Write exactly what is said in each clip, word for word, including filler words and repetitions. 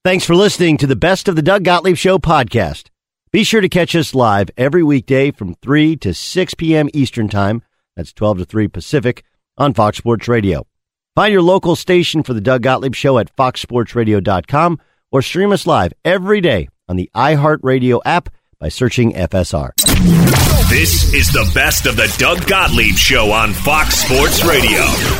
Thanks for listening to the Best of the Doug Gottlieb Show podcast. Be sure to catch us live every weekday from three to six p.m. Eastern Time. That's twelve to three Pacific on Fox Sports Radio. Find your local station for the Doug Gottlieb Show at fox sports radio dot com or stream us live every day on the iHeartRadio app by searching F S R. This is the Best of the Doug Gottlieb Show on Fox Sports Radio.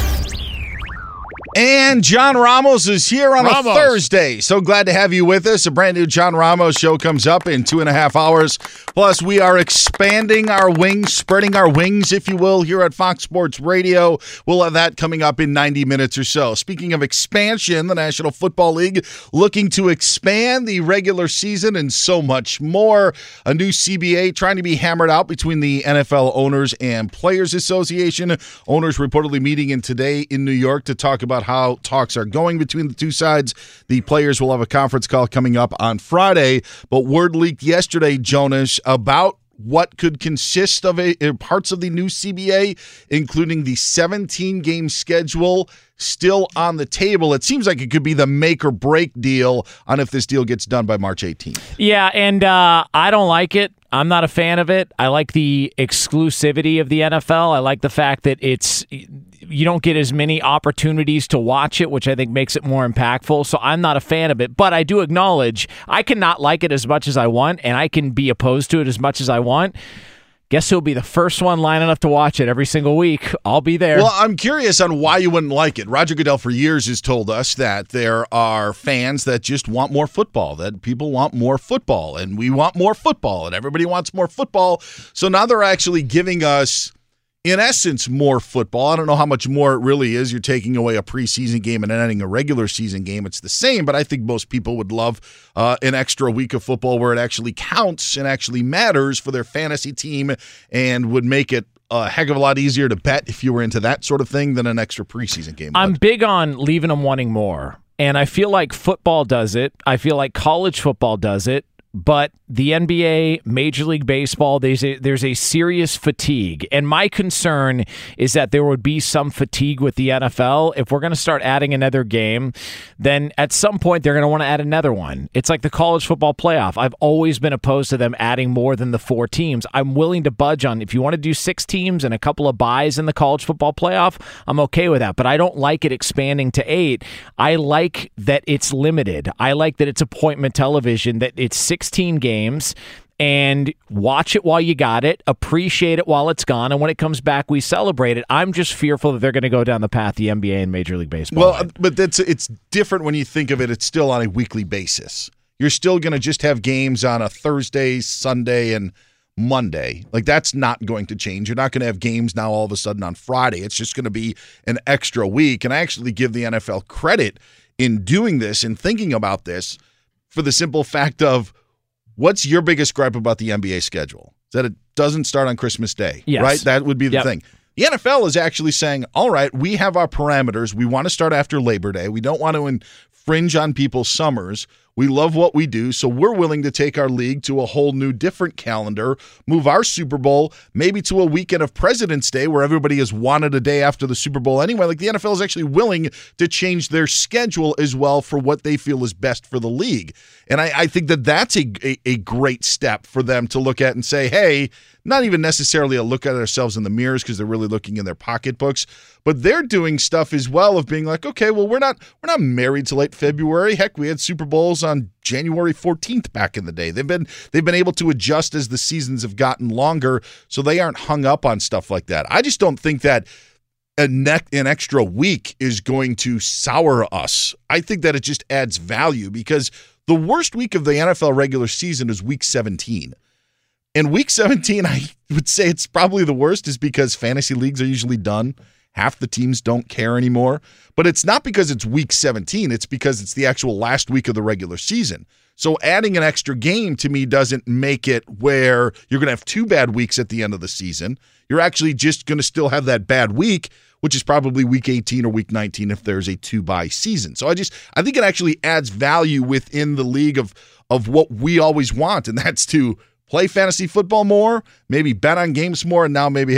And John Ramos is here on Ramos. a Thursday. So glad to have you with us. A brand new John Ramos show comes up in two and a half hours. Plus, we are expanding our wings, spreading our wings, if you will, here at Fox Sports Radio. We'll have that coming up in ninety minutes or so. Speaking of expansion, the National Football League looking to expand the regular season and so much more. A new C B A trying to be hammered out between the N F L Owners and Players Association. Owners reportedly meeting in today in New York to talk about how talks are going between the two sides. The players will have a conference call coming up on Friday, but word leaked yesterday, Jonas, about what could consist of a, parts of the new C B A, including the seventeen-game schedule still on the table. It seems like it could be the make or break deal on if this deal gets done by March eighteenth. Yeah, and uh, I don't like it. I'm not a fan of it. I like the exclusivity of the N F L. I like the fact that it's you don't get as many opportunities to watch it, which I think makes it more impactful. So I'm not a fan of it, but I do acknowledge I cannot like it as much as I want, and I can be opposed to it as much as I want. Guess who'll be the first one lining up to watch it every single week? I'll be there. Well, I'm curious on why you wouldn't like it. Roger Goodell for years has told us that there are fans that just want more football, that people want more football, and we want more football, and everybody wants more football. So now they're actually giving us, in essence, more football. I don't know how much more it really is. You're taking away a preseason game and adding a regular season game. It's the same, but I think most people would love uh, an extra week of football where it actually counts and actually matters for their fantasy team and would make it a heck of a lot easier to bet if you were into that sort of thing than an extra preseason game would. I'm big on leaving them wanting more, and I feel like football does it. I feel like college football does it. But the N B A, Major League Baseball, there's a, there's a serious fatigue. And my concern is that there would be some fatigue with the N F L. If we're going to start adding another game, then at some point they're going to want to add another one. It's like the college football playoff. I've always been opposed to them adding more than the four teams. I'm willing to budge on if you want to do six teams and a couple of byes in the college football playoff, I'm okay with that. But I don't like it expanding to eight. I like that it's limited. I like that it's appointment television, that it's sixteen games, and watch it while you got it, appreciate it while it's gone, and when it comes back, we celebrate it. I'm just fearful that they're going to go down the path the N B A and Major League Baseball. Well, had. but that's it's different when you think of it. It's still on a weekly basis. You're still going to just have games on a Thursday, Sunday, and Monday. Like, that's not going to change. You're not going to have games now all of a sudden on Friday. It's just going to be an extra week, and I actually give the N F L credit in doing this and thinking about this for the simple fact of, what's your biggest gripe about the N B A schedule? Is that it doesn't start on Christmas Day, yes. right? That would be the yep. thing. The N F L is actually saying, all right, we have our parameters. We want to start after Labor Day. We don't want to infringe on people's summers. We love what we do, so we're willing to take our league to a whole new different calendar, move our Super Bowl maybe to a weekend of President's Day where everybody has wanted a day after the Super Bowl anyway. Like, the N F L is actually willing to change their schedule as well for what they feel is best for the league. And I, I think that that's a, a, a great step for them to look at and say, hey, not even necessarily a look at ourselves in the mirrors because they're really looking in their pocketbooks, but they're doing stuff as well of being like, okay, well, we're not we're not married to late February. Heck, we had Super Bowls on January fourteenth back in the day. They've been they've been able to adjust as the seasons have gotten longer, so they aren't hung up on stuff like that. I just don't think that a ne- an extra week is going to sour us. I think that it just adds value because the worst week of the N F L regular season is week seventeen. And week seventeen, I would say it's probably the worst is because fantasy leagues are usually done. Half the teams don't care anymore. But it's not because it's week seventeen. It's because it's the actual last week of the regular season. So adding an extra game to me doesn't make it where you're going to have two bad weeks at the end of the season. You're actually just going to still have that bad week, which is probably week eighteen or week nineteen if there's a two-bye season. So I just I think it actually adds value within the league of of what we always want, and that's to play fantasy football more, maybe bet on games more, and now maybe have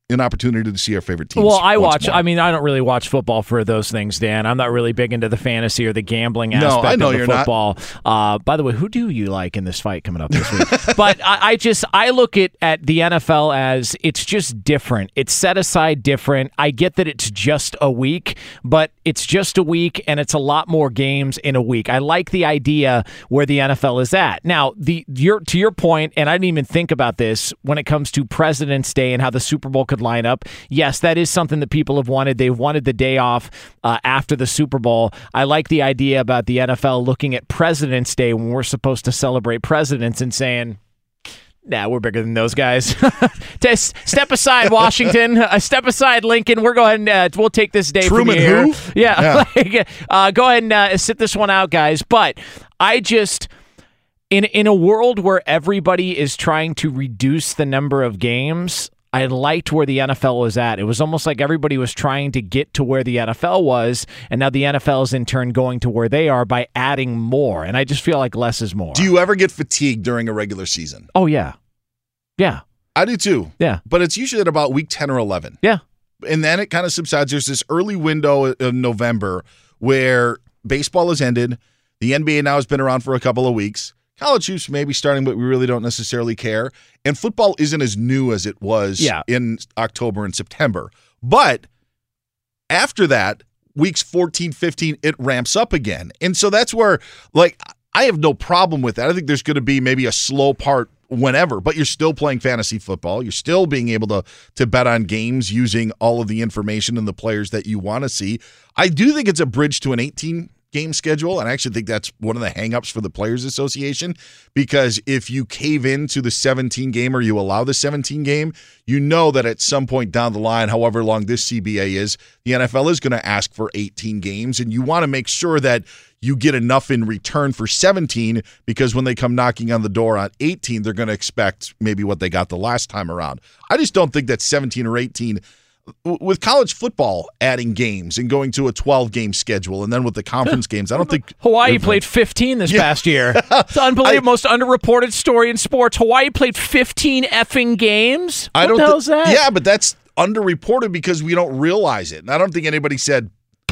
an opportunity to see our favorite teams. Well, I once watch. more. I mean, I don't really watch football for those things, Dan. I'm not really big into the fantasy or the gambling No, aspect I know of the you're football. Uh, by the way, who do you like in this fight coming up this week? But I, I just I look at at the N F L as it's just different. It's set aside different. I get that it's just a week, but it's just a week, and it's a lot more games in a week. I like the idea where the N F L is at now. The your to your point, and I didn't even think about this when it comes to President's Day and how the Super Bowl could line up. Yes, that is something that people have wanted. They've wanted the day off uh, after the Super Bowl. I like the idea about the N F L looking at President's Day when we're supposed to celebrate presidents and saying, nah, we're bigger than those guys. Just step aside, Washington. Uh, step aside, Lincoln. We're going. Uh, we'll take this day Truman from here. who? Yeah. yeah. like, uh, go ahead and uh, sit this one out, guys. But I just, in in a world where everybody is trying to reduce the number of games, I liked where the N F L was at. It was almost like everybody was trying to get to where the N F L was, and now the N F L is in turn going to where they are by adding more. And I just feel like less is more. Do you ever get fatigued during a regular season? Oh, yeah. Yeah. I do too. Yeah. But it's usually at about week ten or eleven. Yeah. And then it kind of subsides. There's this early window of November where baseball has ended. The N B A now has been around for a couple of weeks. College hoops may be starting, but we really don't necessarily care. And football isn't as new as it was yeah. in October and September. But after that, weeks fourteen, fifteen, it ramps up again. And so that's where, like, I have no problem with that. I think there's going to be maybe a slow part whenever, but you're still playing fantasy football. You're still being able to to bet on games using all of the information and the players that you want to see. I do think it's a bridge to an eighteen game schedule, and I actually think that's one of the hangups for the Players Association, because if you cave into the seventeen game or you allow the seventeen game, you know that at some point down the line, however long this C B A is, the N F L is going to ask for eighteen games, and you want to make sure that you get enough in return for seventeen, because when they come knocking on the door on eighteen, they're going to expect maybe what they got the last time around. I just don't think that seventeen or eighteen, with college football adding games and going to a twelve-game schedule, and then with the conference games, I don't think Hawaii played fifteen this yeah. past year. It's unbelievable. I, Most underreported story in sports. Hawaii played fifteen effing games. What I don't the hell is that? Yeah, but that's underreported because we don't realize it. And I don't think anybody said,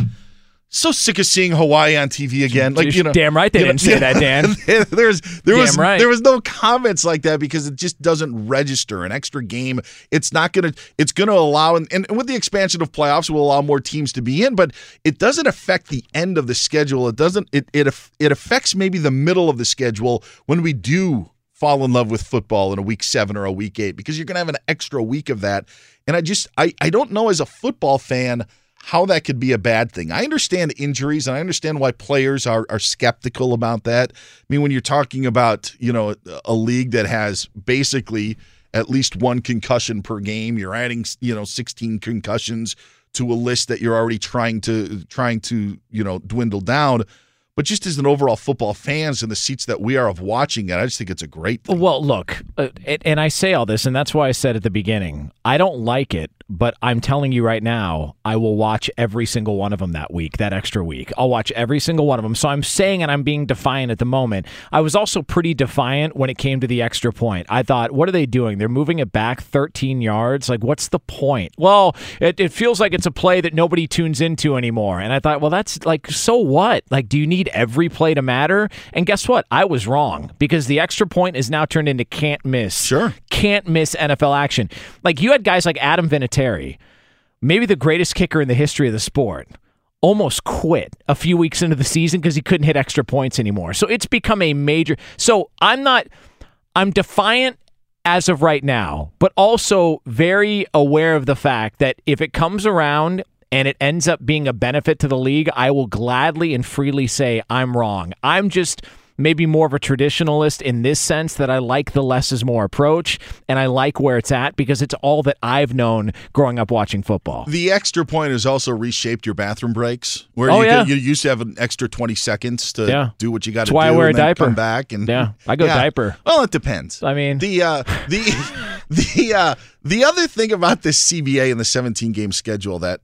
so sick of seeing Hawaii on T V again. Like, you know, damn right they didn't know, say that, Dan. There's there damn was right. there was no comments like that because it just doesn't register. An extra game, it's not gonna it's gonna allow, and, and with the expansion of playoffs, will allow more teams to be in, but it doesn't affect the end of the schedule. It doesn't it it it affects maybe the middle of the schedule when we do fall in love with football in a week seven or a week eight, because you're gonna have an extra week of that. And I just I I don't know, as a football fan, how that could be a bad thing. I understand injuries, and I understand why players are are skeptical about that. I mean, when you're talking about, you know, a league that has basically at least one concussion per game, you're adding, you know, sixteen concussions to a list that you're already trying to trying to, you know, dwindle down. But just as an overall football fans in the seats that we are of watching it, I just think it's a great thing. Well, look, uh, and I say all this, and that's why I said at the beginning, I don't like it, but I'm telling you right now, I will watch every single one of them that week, that extra week. I'll watch every single one of them. So I'm saying, and I'm being defiant at the moment. I was also pretty defiant when it came to the extra point. I thought, what are they doing? They're moving it back thirteen yards. Like, what's the point? Well, it, it feels like it's a play that nobody tunes into anymore. And I thought, well, that's like, so what? Like, do you need every play to matter? And guess what? I was wrong, because the extra point is now turned into can't miss. Sure. Can't miss N F L action. Like, you had guys like Adam Vinatieri, maybe the greatest kicker in the history of the sport, almost quit a few weeks into the season because he couldn't hit extra points anymore. So it's become a major. So I'm not, I'm defiant as of right now, but also very aware of the fact that if it comes around and it ends up being a benefit to the league, I will gladly and freely say I'm wrong. I'm just maybe more of a traditionalist in this sense, that I like the less is more approach, and I like where it's at because it's all that I've known growing up watching football. The extra point has also reshaped your bathroom breaks, where oh, you, yeah. could, you used to have an extra twenty seconds to yeah. do what you got to do. That's why do I wear and a then diaper. come back. And, yeah, I go yeah. diaper. Well, it depends. I mean, the uh, the the uh, the other thing about this C B A and the seventeen game schedule that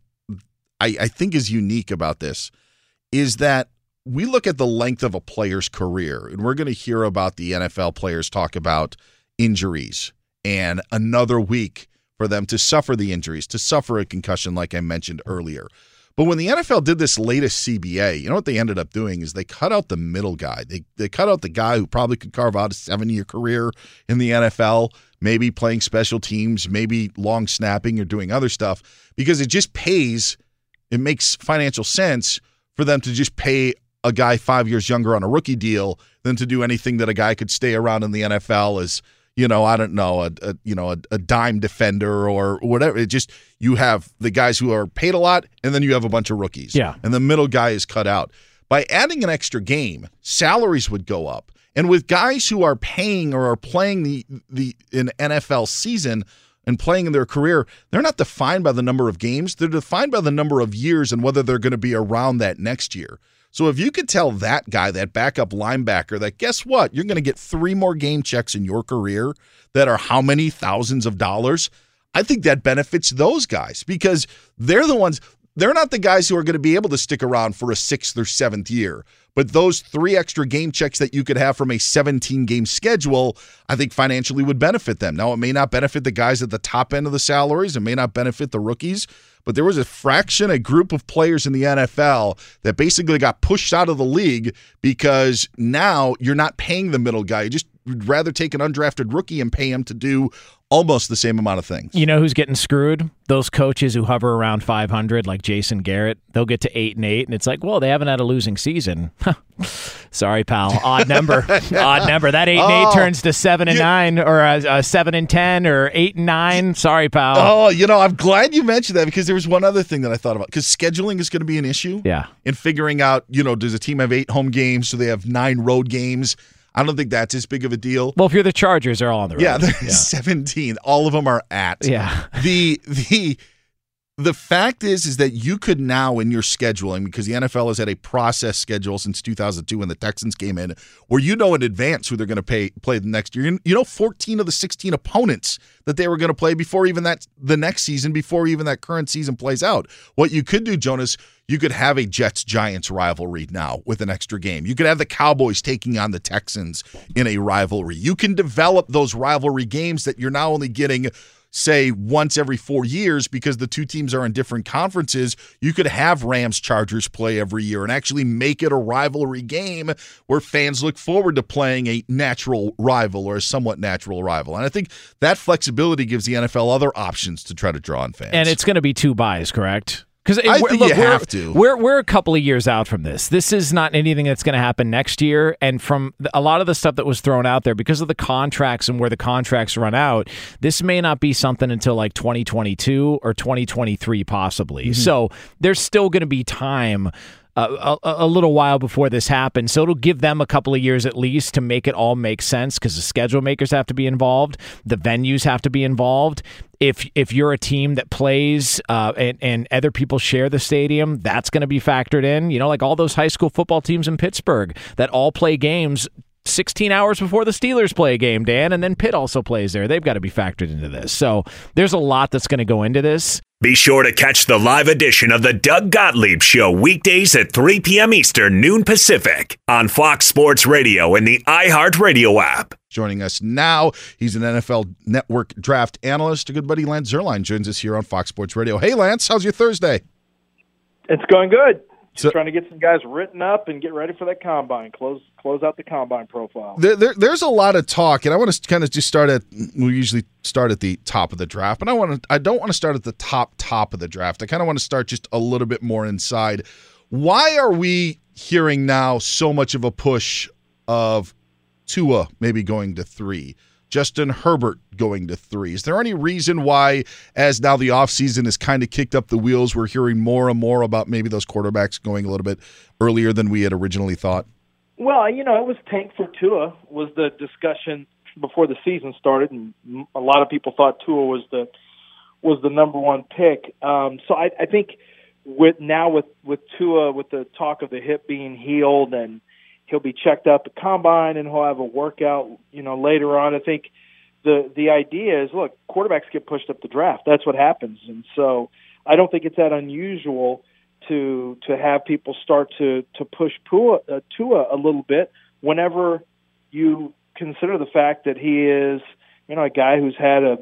I, I think is unique about this is that we look at the length of a player's career, and we're going to hear about the N F L players talk about injuries and another week for them to suffer the injuries, to suffer a concussion like I mentioned earlier. But when the N F L did this latest C B A, you know what they ended up doing is they cut out the middle guy. They they cut out the guy who probably could carve out a seven-year career in the N F L, maybe playing special teams, maybe long snapping or doing other stuff, because it just pays, it makes financial sense for them to just pay a guy five years younger on a rookie deal than to do anything that a guy could stay around in the N F L as, you know, I don't know, a, a you know, a, a dime defender or whatever. It just, you have the guys who are paid a lot, and then you have a bunch of rookies. Yeah. And the middle guy is cut out. By adding an extra game, salaries would go up. And with guys who are paying or are playing the the an N F L season and playing in their career, they're not defined by the number of games. They're defined by the number of years and whether they're going to be around that next year. So if you could tell that guy, that backup linebacker, that guess what? You're going to get three more game checks in your career that are how many thousands of dollars? I think that benefits those guys because they're the ones, they're not the guys who are going to be able to stick around for a sixth or seventh year. But those three extra game checks that you could have from a seventeen-game schedule, I think financially would benefit them. Now, it may not benefit the guys at the top end of the salaries. It may not benefit the rookies. But there was a fraction, a group of players in the N F L that basically got pushed out of the league because now you're not paying the middle guy. You just would rather take an undrafted rookie and pay him to do almost the same amount of things. You know who's getting screwed? Those coaches who hover around five hundred, like Jason Garrett. They'll get to eight and eight, and it's like, well, they haven't had a losing season. Sorry, pal. Odd number. Odd number. That eight and oh, eight turns to seven and you, nine, or a, a seven and ten, or eight and nine. Sorry, pal. Oh, you know, I'm glad you mentioned that because there was one other thing that I thought about. Because scheduling is going to be an issue. Yeah. In figuring out, you know, does a team have eight home games, so they have nine road games? I don't think that's as big of a deal. Well, if you're the Chargers, they're all on the road. Yeah, there's yeah. seventeen. All of them are at. Yeah. The the the fact is is that you could now in your scheduling, because the N F L has had a process schedule since two thousand two when the Texans came in, where you know in advance who they're going to pay play the next year. You know fourteen of the sixteen opponents that they were going to play before even that the next season, before even that current season plays out. What you could do, Jonas, you could have a Jets-Giants rivalry now with an extra game. You could have the Cowboys taking on the Texans in a rivalry. You can develop those rivalry games that you're now only getting, say, once every four years because the two teams are in different conferences. You could have Rams-Chargers play every year and actually make it a rivalry game where fans look forward to playing a natural rival or a somewhat natural rival. And I think that flexibility gives the N F L other options to try to draw in fans. And it's going to be two buys, correct? Because I think look, you we're, have to. We're we're a couple of years out from this. This is not anything that's going to happen next year. And from a lot of the stuff that was thrown out there, because of the contracts and where the contracts run out, this may not be something until like twenty twenty-two or twenty twenty-three possibly. Mm-hmm. So there's still going to be time. Uh, a, a little while before this happens. So it'll give them a couple of years at least to make it all make sense because the schedule makers have to be involved. The venues have to be involved. If if you're a team that plays uh, and, and other people share the stadium, that's going to be factored in. You know, like all those high school football teams in Pittsburgh that all play games sixteen hours before the Steelers play a game, Dan, and then Pitt also plays there. They've got to be factored into this. So there's a lot that's going to go into this. Be sure to catch the live edition of the Doug Gottlieb Show weekdays at three p.m. Eastern, noon Pacific on Fox Sports Radio and the iHeartRadio app. Joining us now, he's an N F L Network draft analyst. A good buddy, Lance Zierlein, joins us here on Fox Sports Radio. Hey, Lance, how's your Thursday? It's going good. Just so, trying to get some guys written up and get ready for that combine. Close close out the combine profile. There, there, there's a lot of talk, and I want to kind of just start at. We usually start at the top of the draft, but I want to. I don't want to start at the top top of the draft. I kind of want to start just a little bit more inside. Why are we hearing now so much of a push of Tua maybe going to three? Justin Herbert going to three. Is there any reason why, as now the offseason has kind of kicked up the wheels, we're hearing more and more about maybe those quarterbacks going a little bit earlier than we had originally thought? Well, you know, it was tank for Tua was the discussion before the season started, and a lot of people thought Tua was the was the number one pick. Um, so I, I think with now with, with Tua, with the talk of the hip being healed and he'll be checked out at the combine and he'll have a workout, you know, later on. I think the the idea is, look, quarterbacks get pushed up the draft. That's what happens. And so I don't think it's that unusual to to have people start to, to push Tua, uh, Tua a little bit whenever you consider the fact that he is you know, a guy who's had a,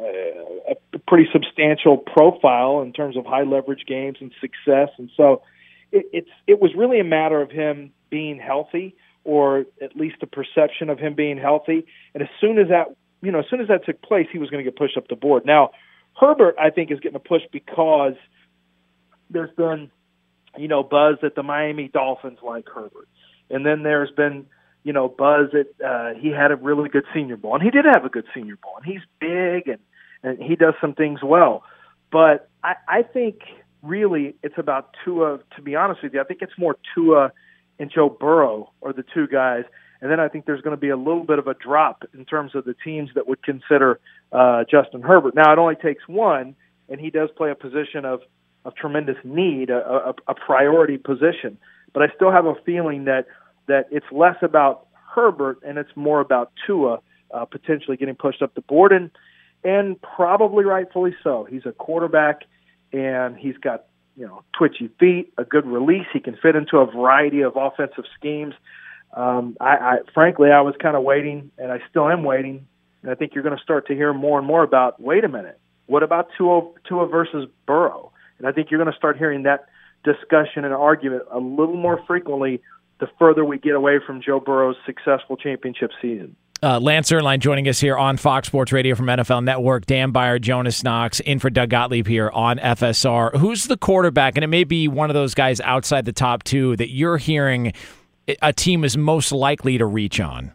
a, a pretty substantial profile in terms of high leverage games and success. And so it, it's it was really a matter of him being healthy, or at least the perception of him being healthy. And as soon as that, you know, as soon as that took place, he was going to get pushed up the board. Now, Herbert, I think, is getting a push because there's been, you know, buzz that the Miami Dolphins like Herbert. And then there's been, you know, buzz that uh, he had a really good Senior Bowl. And he did have a good Senior Bowl. And he's big, and, and he does some things well. But I, I think really it's about Tua, to be honest with you. I think it's more Tua and Joe Burrow are the two guys. And then I think there's going to be a little bit of a drop in terms of the teams that would consider uh, Justin Herbert. Now, it only takes one, and he does play a position of, of tremendous need, a, a, a priority position. But I still have a feeling that, that it's less about Herbert and it's more about Tua uh, potentially getting pushed up the board, and, and probably rightfully so. He's a quarterback, and he's got, you know, twitchy feet, a good release. He can fit into a variety of offensive schemes. Um, I, I frankly, I was kind of waiting, and I still am waiting. And I think you're going to start to hear more and more about, wait a minute, what about Tua, Tua versus Burrow? And I think you're going to start hearing that discussion and argument a little more frequently the further we get away from Joe Burrow's successful championship season. Uh, Lance Zierlein joining us here on Fox Sports Radio from N F L Network. Dan Beyer, Jonas Knox, in for Doug Gottlieb here on F S R. Who's the quarterback, and it may be one of those guys outside the top two, that you're hearing a team is most likely to reach on?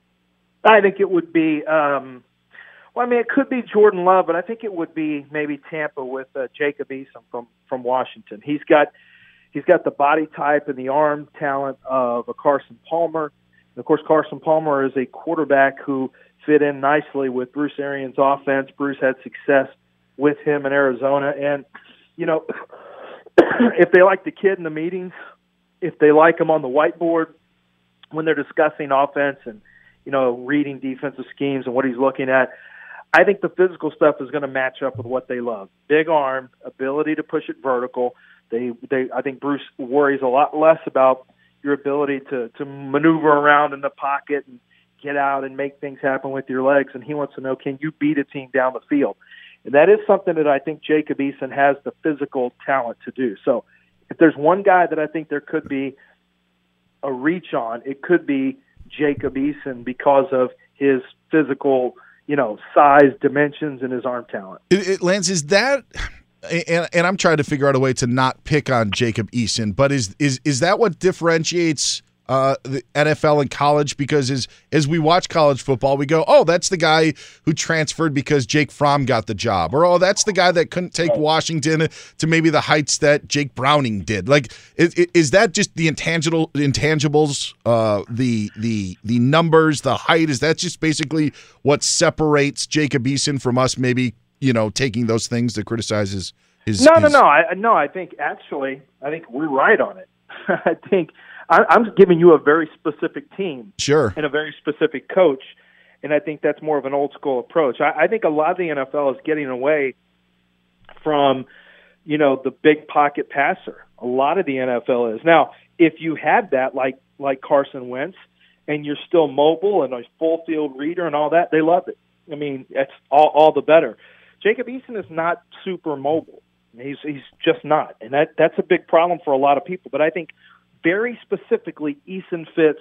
I think it would be, um, well, I mean, it could be Jordan Love, but I think it would be maybe Tampa with uh, Jacob Eason from, from Washington. He's got he's got the body type and the arm talent of a Carson Palmer. And of course, Carson Palmer is a quarterback who fit in nicely with Bruce Arians' offense. Bruce had success with him in Arizona. And, you know, if they like the kid in the meetings, if they like him on the whiteboard when they're discussing offense and, you know, reading defensive schemes and what he's looking at, I think the physical stuff is going to match up with what they love. Big arm, ability to push it vertical. They, they, I think Bruce worries a lot less about your ability to, to maneuver around in the pocket and get out and make things happen with your legs. And he wants to know, can you beat a team down the field? And that is something that I think Jacob Eason has the physical talent to do. So if there's one guy that I think there could be a reach on, it could be Jacob Eason because of his physical, you know, size, dimensions, and his arm talent. It, it, Lance, is that and, and I'm trying to figure out a way to not pick on Jacob Eason, but is is is that what differentiates uh, the N F L and college? Because as as we watch college football, we go, oh, that's the guy who transferred because Jake Fromm got the job, or oh, that's the guy that couldn't take Washington to maybe the heights that Jake Browning did. Like, is, is that just the intangible intangibles, uh, the the the numbers, the height? Is that just basically what separates Jacob Eason from us? Maybe, you know, taking those things to criticize his. his no, his... no, no. I no. I think actually, I think we're right on it. I think. I'm giving you a very specific team, sure, and a very specific coach, and I think that's more of an old school approach. I, I think a lot of the N F L is getting away from, you know, the big pocket passer. A lot of the N F L is now. If you had that, like like Carson Wentz, and you're still mobile and a full field reader and all that, they love it. I mean, that's all, all the better. Jacob Eason is not super mobile. He's he's just not, and that that's a big problem for a lot of people. But I think. Very specifically, Eason fits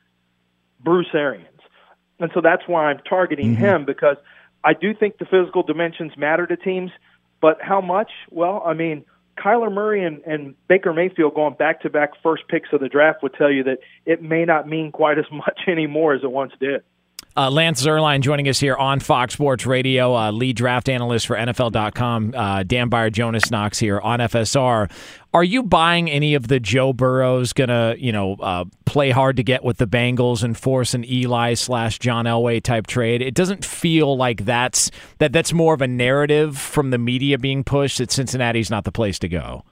Bruce Arians. And so that's why I'm targeting mm-hmm. him, because I do think the physical dimensions matter to teams, but how much? Well, I mean, Kyler Murray and, and Baker Mayfield going back-to-back first picks of the draft would tell you that it may not mean quite as much anymore as it once did. Uh, Lance Zierlein joining us here on Fox Sports Radio, uh, lead draft analyst for N F L dot com. Uh, Dan Beyer, Jonas Knox here on F S R. Are you buying any of the Joe Burrow's gonna, you know, uh, play hard to get with the Bengals and force an Eli slash John Elway type trade? It doesn't feel like that's that. That's more of a narrative from the media being pushed that Cincinnati's not the place to go.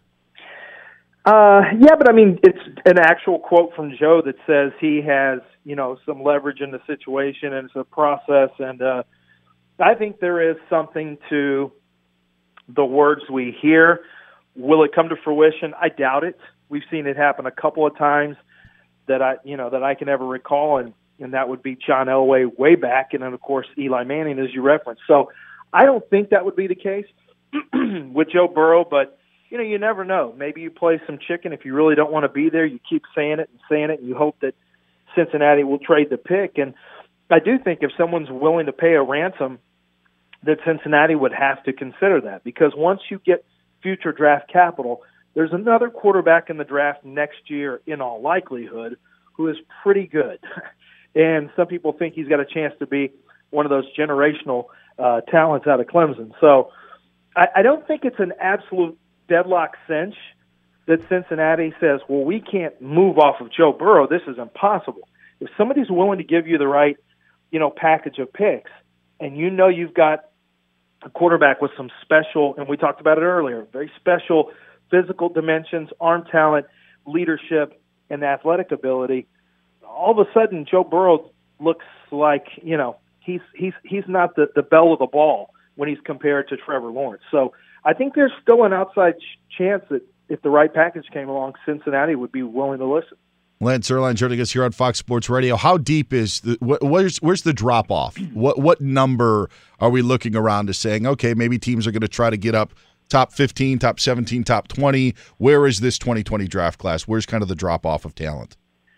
Uh, yeah, but I mean, it's an actual quote from Joe that says he has, you know, some leverage in the situation, and it's a process. And uh, I think there is something to the words we hear. Will it come to fruition? I doubt it. We've seen it happen a couple of times that I, you know, that I can ever recall. And and that would be John Elway way back, and then, of course, Eli Manning, as you referenced. So I don't think that would be the case with Joe Burrow, but, you know, you never know. Maybe you play some chicken. If you really don't want to be there, you keep saying it and saying it, and you hope that Cincinnati will trade the pick. And I do think if someone's willing to pay a ransom, that Cincinnati would have to consider that, because once you get future draft capital, there's another quarterback in the draft next year, in all likelihood, who is pretty good. And some people think he's got a chance to be one of those generational uh, talents out of Clemson. So I, I don't think it's an absolute deadlock cinch that Cincinnati says, well, we can't move off of Joe Burrow. This is impossible. If somebody's willing to give you the right, you know, package of picks, and you know you've got a quarterback with some special, and we talked about it earlier, very special physical dimensions, arm talent, leadership, and athletic ability, all of a sudden Joe Burrow looks like, you know, he's he's he's not the, the belle of the ball when he's compared to Trevor Lawrence. So I think there's still an outside ch- chance that if the right package came along, Cincinnati would be willing to listen. Lance Zierlein joining us here on Fox Sports Radio. How deep is the wh- where's where's the drop off? What what number are we looking around to saying, okay, maybe teams are going to try to get up top fifteen, top seventeen, top twenty? Where is this twenty twenty draft class? Where's kind of the drop off of talent?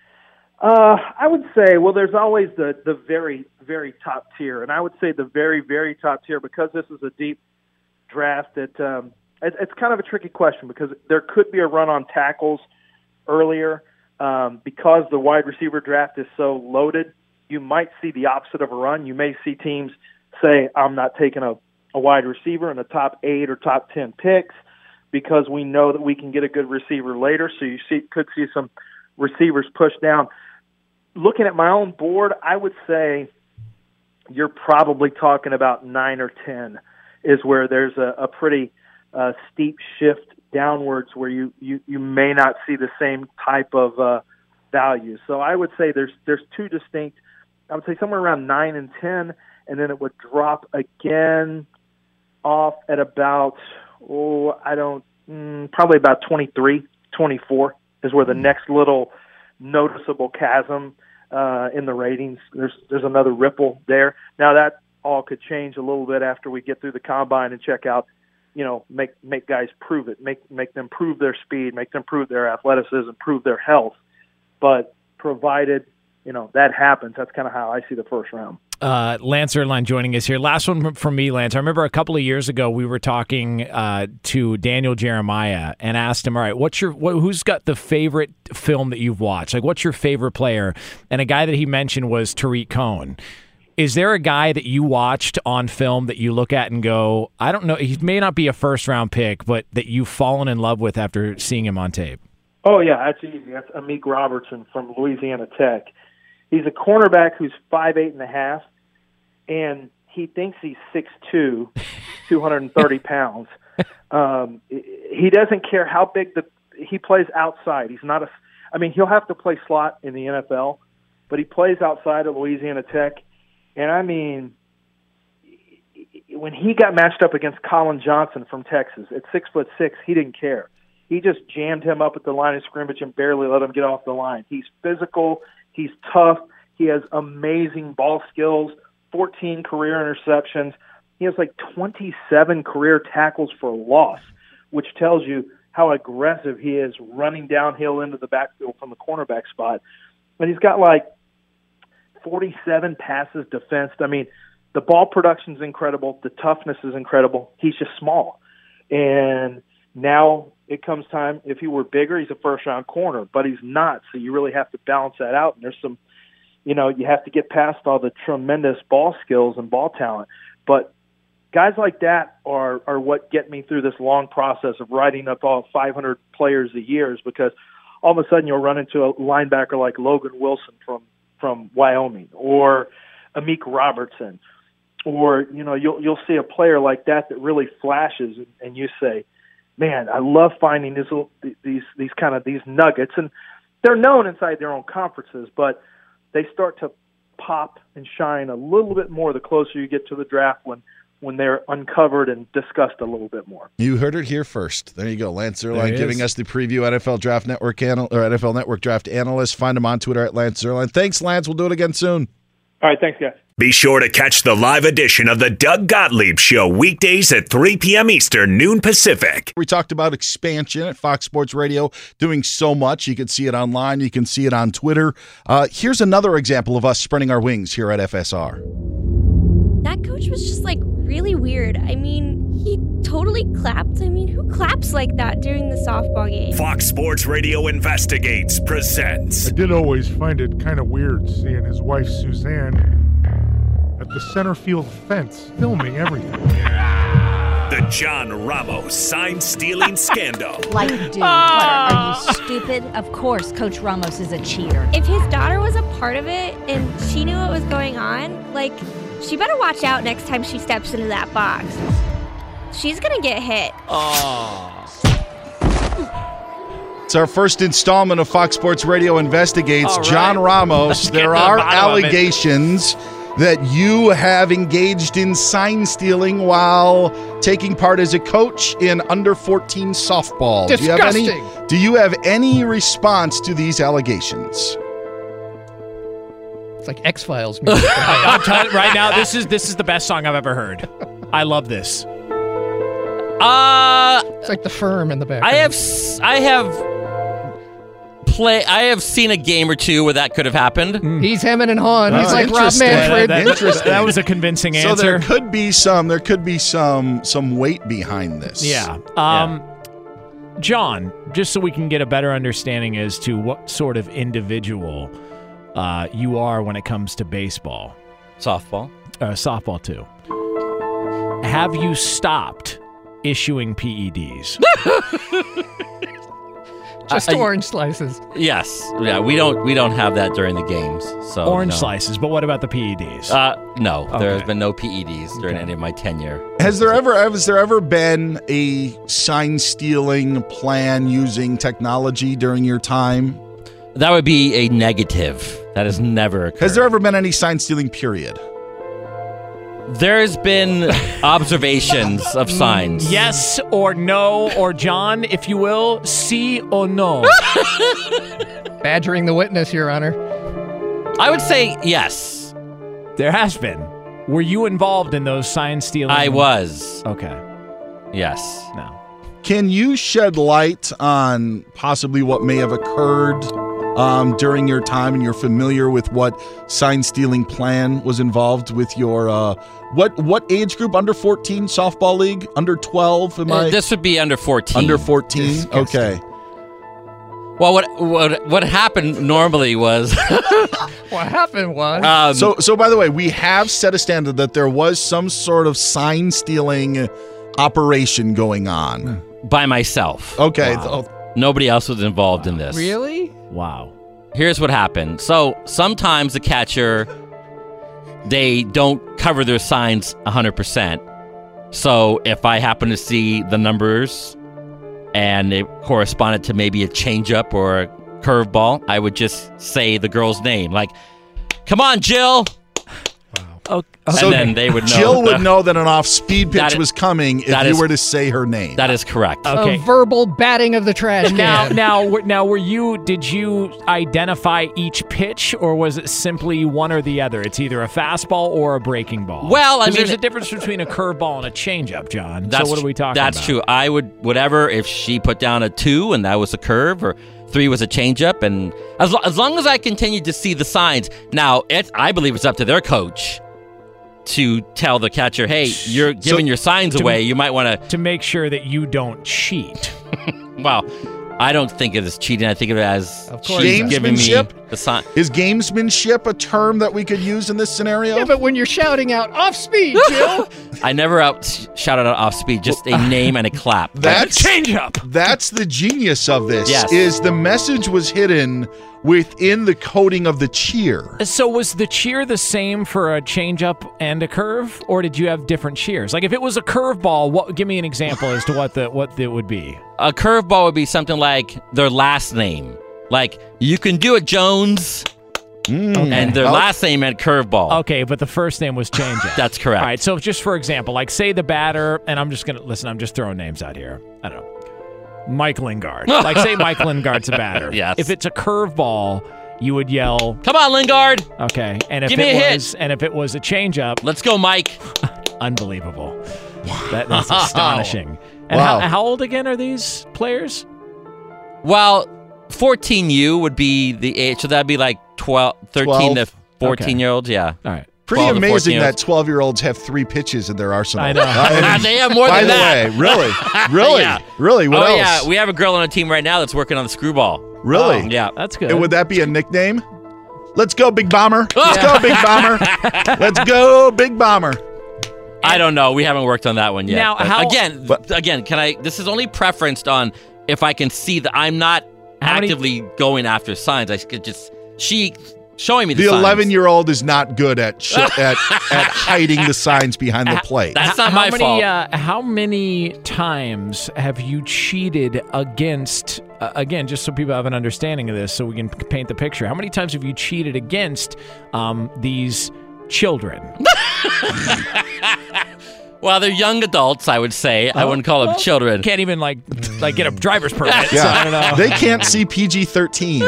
Uh, I would say, well, there's always the, the very, very top tier. And I would say the very, very top tier, because this is a deep draft, that um, it, it's kind of a tricky question, because there could be a run on tackles earlier. Um, because the wide receiver draft is so loaded, you might see the opposite of a run. You may see teams say, I'm not taking a, a wide receiver in the top eight or top ten picks, because we know that we can get a good receiver later. So you see, could see some receivers pushed down. Looking at my own board, I would say you're probably talking about nine or ten is where there's a, a pretty uh, steep shift downwards, where you, you, you may not see the same type of uh, value. So I would say there's there's two distinct, I would say somewhere around nine and ten, and then it would drop again off at about, oh, I don't, mm, probably about twenty-three, twenty-four is where the next little noticeable chasm uh, in the ratings. There's there's another ripple there. Now that all could change a little bit after we get through the combine and check out, you know, make make guys prove it, make make them prove their speed, make them prove their athleticism, prove their health. But provided, you know, that happens, that's kind of how I see the first round. Uh, Lance Zierlein joining us here. Last one from me, Lance. I remember a couple of years ago we were talking uh, to Daniel Jeremiah and asked him, all right, what's your what, who's got the favorite film that you've watched? Like, what's your favorite player? And a guy that he mentioned was Tariq Cohen. Is there a guy that you watched on film that you look at and go, I don't know, he may not be a first-round pick, but that you've fallen in love with after seeing him on tape? Oh, yeah, that's easy. That's Amik Robertson from Louisiana Tech. He's a cornerback who's five eight and a half, and he thinks he's six two, two hundred thirty pounds. Um, he doesn't care how big the – he plays outside. He's not a – I mean, he'll have to play slot in the N F L, but he plays outside at Louisiana Tech. And, I mean, when he got matched up against Colin Johnson from Texas at six foot six, he didn't care. He just jammed him up at the line of scrimmage and barely let him get off the line. He's physical. He's tough. He has amazing ball skills, fourteen career interceptions. He has like twenty-seven career tackles for loss, which tells you how aggressive he is running downhill into the backfield from the cornerback spot. And he's got like forty-seven passes defensed. I mean, the ball production's incredible. The toughness is incredible. He's just small. And now it comes time, if he were bigger, he's a first-round corner, but he's not, so you really have to balance that out. And there's some, you know, you have to get past all the tremendous ball skills and ball talent. But guys like that are, are what get me through this long process of writing up all five hundred players a year, is because all of a sudden you'll run into a linebacker like Logan Wilson from, from Wyoming, or Amik Robertson, or, you know, you'll you'll see a player like that that really flashes, and, and you say, man, I love finding these little, these these kind of these nuggets, and they're known inside their own conferences, but they start to pop and shine a little bit more the closer you get to the draft, when when they're uncovered and discussed a little bit more. You heard it here first. There you go. Lance Zierlein There giving is. us the preview. N F L Draft Network anal- or N F L Network Draft Analyst. Find him on Twitter at Lance Zierlein. Thanks, Lance. We'll do it again soon. All right, thanks, guys. Be sure to catch the live edition of the Doug Gottlieb Show weekdays at three p.m. Eastern, noon Pacific. We talked about expansion at Fox Sports Radio, doing so much. You can see it online. You can see it on Twitter. Uh, here's another example of us spreading our wings here at F S R. That coach was just like really weird. I mean, he totally clapped. I mean, who claps like that during the softball game? Fox Sports Radio Investigates presents I did always find it kind of weird seeing his wife Suzanne at the center field fence filming everything. the John Ramos sign-stealing scandal. Like, dude, what, are you stupid? Of course, Coach Ramos is a cheater. If his daughter was a part of it and she knew what was going on, like, she better watch out next time she steps into that box. She's gonna get hit. It's our first installment of Fox Sports Radio Investigates. All right. John Ramos, Let's get there to the are bottom of it. allegations that you have engaged in sign stealing while taking part as a coach in under fourteen softball. Do you have any, Disgusting. do you have any response to these allegations? It's like X-Files music. I, I'm telling you right now, this is this is the best song I've ever heard. I love this. Uh, It's like The Firm in the background. I have, s- I have play. I have seen a game or two where that could have happened. He's hemming and hawing. He's Oh, like Rob interesting. Manfred. that, Interesting. that was a convincing So answer. there could be some there could be some some weight behind this. Yeah. Um, John, just so we can get a better understanding as to what sort of individual uh, you are when it comes to baseball, Softball. uh, softball too. Have you stopped issuing P E Ds? Just I- I- orange slices. Yes. Yeah. We don't. We don't have that during the games. So Orange no. slices, but what about the P E Ds? Uh, no. There has Okay. been no P E Ds during Okay. any of my tenure. Has there ever has there ever been a sign stealing plan using technology during your time? That would be a negative. That has never occurred. Has there ever been any sign stealing period? There's been observations of signs. Yes or no, or John, if you will, sí or no. Badgering the witness, Your Honor. I would say yes. There has been. Were you involved in those sign stealing? I was. Okay. Yes. No. Can you shed light on possibly what may have occurred um, during your time, and you're familiar with what sign stealing plan was involved with your uh, what what age group? Under fourteen softball league? Under twelve? Am Uh, I this would be under fourteen. under fourteen? Okay. Well, what what what happened normally was What happened was... um, So so by the way, we have set a standard that there was some sort of sign stealing operation going on. by myself. Okay. Wow. Nobody else was involved in this. Really? Wow. Here's what happened. So sometimes the catcher, they don't cover their signs one hundred percent. So if I happen to see the numbers and it corresponded to maybe a changeup or a curveball, I would just say the girl's name. Like, come on, Jill. Okay. And then they would know. Jill would the- know that an off-speed pitch That is- was coming if that you is- were to say her name. That is correct. Okay. A verbal batting of the trash can. Now, now, were- now, were you? Did you identify each pitch, or was it simply one or the other? It's either a fastball or a breaking ball. Well, I 'Cause there's mean- a difference between a curveball and a changeup, John. That's so what are tr- we talking That's about? true. I would whatever if she put down a two and that was a curve, or three was a changeup, and as lo- as long as I continue to see the signs. Now, it I believe it's up to their coach to tell the catcher, "Hey, you're giving your signs to- away. You might want To make sure that you don't cheat. to." Well, I don't think of it as cheating. I think of it as Of course she's not. giving me Gamesmanship? the sign. Is gamesmanship a term that we could use in this scenario? Yeah, but when you're shouting out, off speed, Jill! I never out shouted out off speed. Just a name and a clap. That's Changeup. that's the genius of this. Yes. Is the message was hidden within the coding of the cheer. So was the cheer the same for a changeup and a curve, or did you have different cheers? Like if it was a curveball, what? Give me an example as to what the what it would be. A curveball would be something like their last name. Like, you can do it, Jones. Mm. And their Oh. last name meant curveball. Okay, but the first name was changeup. That's correct. All right, so just for example, like say the batter, and I'm just going to, listen, I'm just throwing names out here. I don't know. Mike Lingard. Like say Mike Lingard's a batter. Yes. If it's a curveball, you would yell, "Come on, Lingard!" Okay, and if Give it me a was, and if it was a changeup, let's go, Mike. Unbelievable. That, that's astonishing. And Wow. how, how old again are these players? Well, fourteen U would be the age, so that'd be like twelve, thirteen twelve. to fourteen Okay. year olds. Yeah. All right. Pretty twelve to amazing fourteen that twelve-year-olds have three pitches in their arsenal. I know. Uh, They have more by than the that. way, really, really, Yeah. really. What oh else? yeah, we have a girl on a team right now that's working on the screwball. Really? Oh, yeah. That's good. And would that be a nickname? Let's go, Big Bomber. Let's go, Big Bomber. Let's go, Big Bomber. I don't know. We haven't worked on that one yet. Now, But how- again, but- again, can I? This is only preferenced on if I can see that I'm not How many- actively going after signs. I could just she showing me the, The signs. eleven-year-old is not good at sh- at at hiding the signs behind the plate. That's not how my many, fault. Uh, how many times have you cheated against, uh, again, just so people have an understanding of this, so we can p- paint the picture. How many times have you cheated against um, these children? Well, they're young adults, I would say. I wouldn't call them Well, children. Can't even, like, like get a driver's permit. Yeah. So I don't know. They can't see P G thirteen.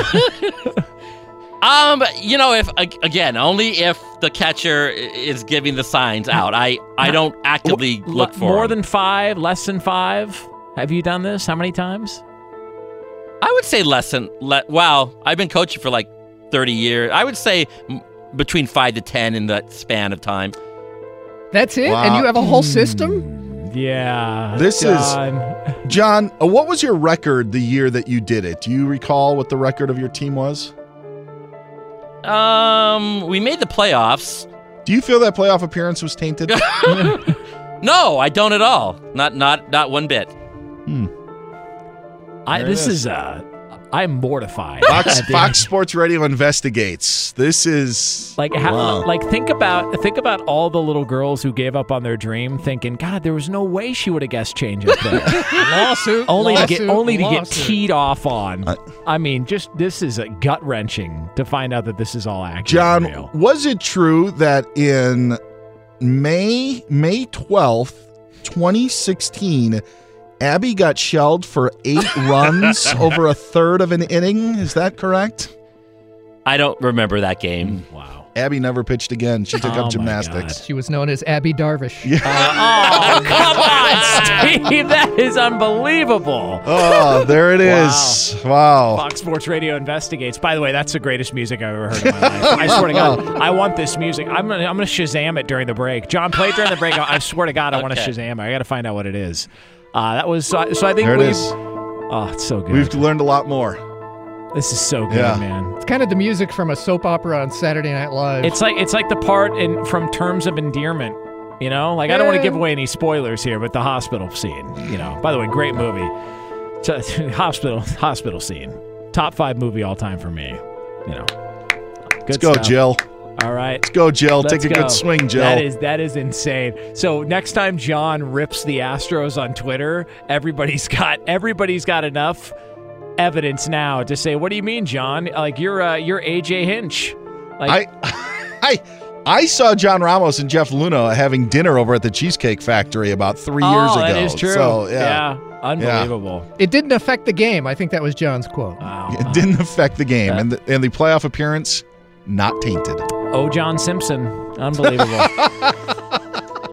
Um, you know, if ag- again, only if the catcher i- is giving the signs out. I I don't actively L- look for More them. than five, less than five? Have you done this? How many times? I would say less than. Le- wow, I've been coaching for like thirty years. I would say m- between five to ten in that span of time. That's it? Wow. And you have a whole system? Yeah. This John. is John. Uh, what was your record the year that you did it? Do you recall what the record of your team was? Um, we made the playoffs. Do you feel that playoff appearance was tainted? No, I don't at all. Not not not one bit. I, There it this is. is, uh, I'm mortified. Fox, at the- Fox Sports Radio investigates. This is Like how? Wow. Like think about think about all the little girls who gave up on their dream, thinking, "God, there was no way she would have guessed change up there." Lawsuit. only to lawsuit, get only to get lawsuit. teed off on. Uh, I mean, just this is a gut wrenching to find out that this is all accurate. John. and real. Was it true that in May May twelfth, twenty sixteen, Abby got shelled for eight runs over a third of an inning? Is that correct? I don't remember that game. Wow. Abby never pitched again. She took Oh, up my gymnastics. She was known as Abby Darvish. Oh, come on, Steve! That is unbelievable. Oh, there it is. Wow. Fox Sports Radio investigates. By the way, that's the greatest music I've ever heard in my life. I swear to God, I want this music. I'm gonna, I'm gonna Shazam it during the break. John, play it during the break. I I swear to God, I want to Okay. Shazam it. I got to find out what it is. Uh, that was so. I- so I think There it we've. is. Oh, it's so good. We've learned a lot more. this is so good, Yeah. man. It's kind of the music from a soap opera on Saturday Night Live. It's like it's like the part in from Terms of Endearment. You know, like I don't want to Yeah. give away any spoilers here, but the hospital scene. You know, by the way, great movie. So, hospital hospital scene. Top five movie all time for me. You know. Good Let's go, stuff. Jill. All right. Let's go, Jill. Let's Take a go. good swing, Jill. That is that is insane. So next time John rips the Astros on Twitter, everybody's got everybody's got enough evidence now to say, "What do you mean, John? Like you're uh, you're A J Hinch." Like I, I, I saw John Ramos and Jeff Luna having dinner over at the Cheesecake Factory about three oh, years ago. that is true. So, yeah, unbelievable. It didn't affect the game. I think that was John's quote. Wow. it didn't affect the game, Yeah. and the, and the playoff appearance not tainted. Oh, John Simpson, unbelievable.